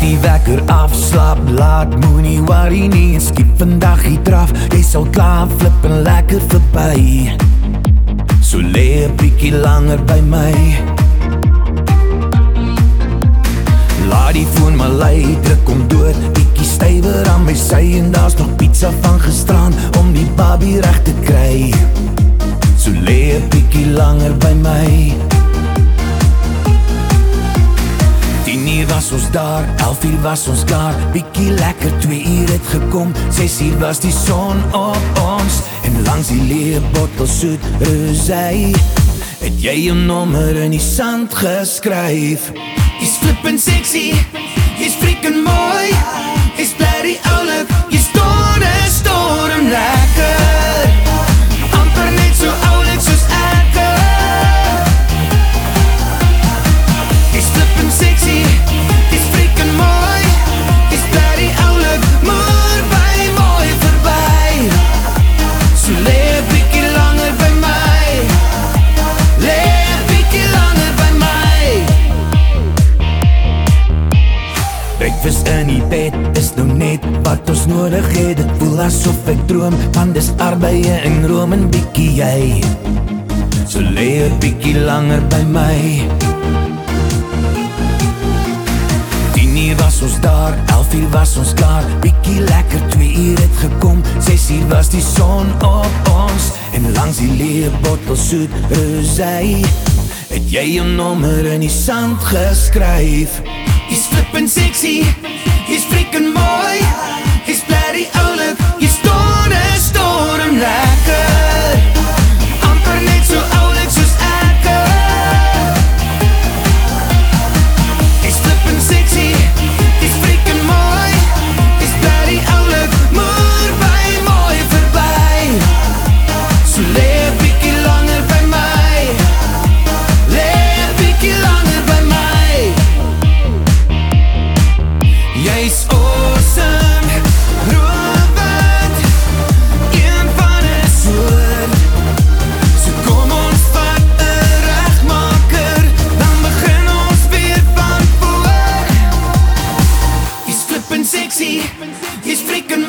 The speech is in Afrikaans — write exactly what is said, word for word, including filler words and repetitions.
die wekker af, slaap laat, moenie worry nie, en skiep vandag die draf, jy sal klaar flip en lekker verby. So lê 'n bietjie langer by my. Laat die foon maar lei, druk om dood, bietjie stywer aan my sy, en daar's nog pizza van gisteraan om die babie reg te kry. So lê 'n bietjie langer by my. tien uur was ons daar, elf uur was ons klaar, bietjie lekker, twee uur het gekom, ses uur was die son op ons, en langs die leë bottel soet rosé, het jy jou nommer in die sand geskryf. Jy's flippin' sexy, jy's freaking mooi, jy's bloody oulik, jy's storm, storm lekker, amper net so oulik soos ek. Jy's flippin' sexy, jy's freaking mooi, jy's bloody oulik, maar by mooi verby. So lê 'n bietjie langer by my, lê 'n bietjie langer by my. Breakfast in die bed is nou net wat ons nodig het. Dit voel asof ek droom, want dis arbeie in Rome en bietjie jy. So lê 'n bietjie langer by my. tien uur was ons daar, elf uur was ons klaar, bietjie lekker, twee uur het gekom, ses uur was die son op ons, en langs die leë bottel soet rosé, het jy jou nommer in die sand geskryf. Jy's flippin' sexy, jy's freaking mooi, jy's bloody oulik, jy's storm, storm lekker, amper net so oulik soos ek. Jy's flippin' sexy, jy's freaking mooi, jy's bloody oulik, maar by mooi verby. So lê 'n bietjie langer by my, lê 'n bietjie langer by my. Jy's awesome, Robert, een van 'n soort. So kom ons vat 'n regmaker, dan begin ons weer van voor. Jy's flippin' sexy, jy's freaking